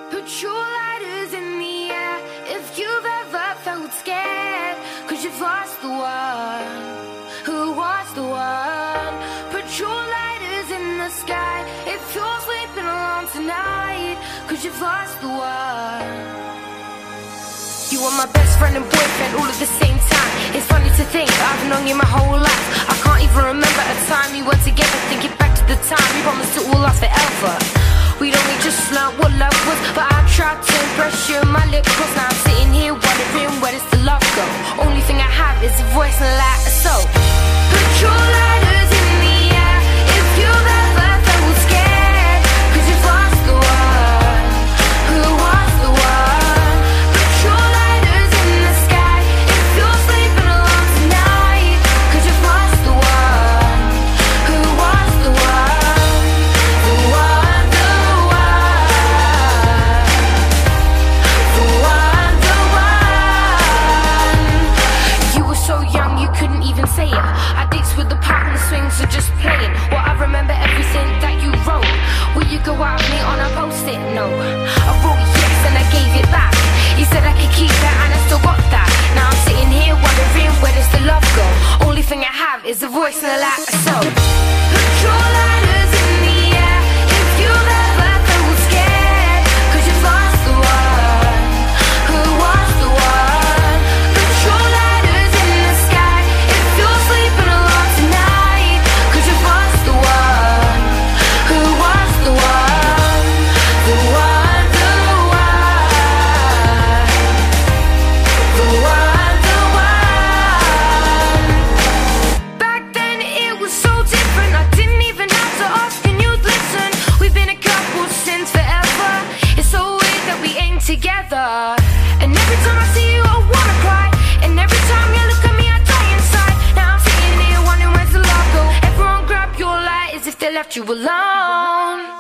Put your lighters in the air if you've ever felt scared, 'cause you've lost the one who was the one. Put your lighters in the sky if you're sleeping alone tonight, 'cause you've lost the one. You were my best friend and boyfriend all at the same time. It's funny to think I've known you my whole life. I can't even remember a time we were together. Thinking back to the time we promised it will last forever. We'd only just learned what love was, but I tried to impress you. My lip gloss. Now I'm sitting here wondering, where does the love go? Only thing I have is a voice and a light. So put your lighters in the air if you've ever felt scared, 'cause you've lost the one who was the one. Put your lighters in the sky if you're sleeping alone tonight, 'cause you've lost the one who was the one. The one, the one. The one, the one. You were so young you couldn't even say it. Our dates with the park and the swings are just playing. Well, I remember everything that you wrote. Will you go out with me on a post-it note? I wrote yes and I gave it back. You said I could keep that and I still got that. Now I'm sitting here wondering, where does the love go? Only thing I have is a voice and a light. So put your lighters in the air if you've ever felt scared, 'cause you've lost the one who was the one. Put your lighters in the sky if you're sleeping alone tonight, 'cause you've lost the one who was the one. The one, the one. The one, the one. Back then it was so different. I didn't even have to ask and you'd listen. We've been a couple since forever. It's so weird that we ain't together. And every time I see you I wanna cry, and every time you look at me I die inside. Now I'm sitting here wondering, where's the love go? Everyone grab your light as if they left you alone.